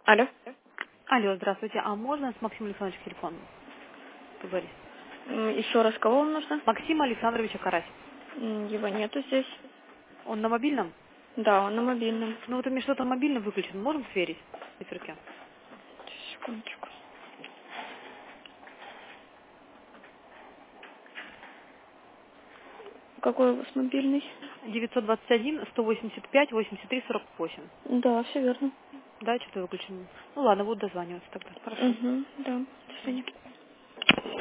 Алло. Алло, здравствуйте. А можно с Максимом Александровичем телефон поговорить? Еще раз, кого вам нужно? Максима Александровича Карась. Его нету здесь. Он на мобильном? Да, он на мобильном. Ну вот у меня что-то мобильно выключено. Можем сверить циферки? Секундочку. Какой у вас мобильный? 921-185-83-48. Да, все верно. Да, что-то выключено. Ну ладно, буду дозваниваться тогда. Хорошо. Угу, да. До свидания.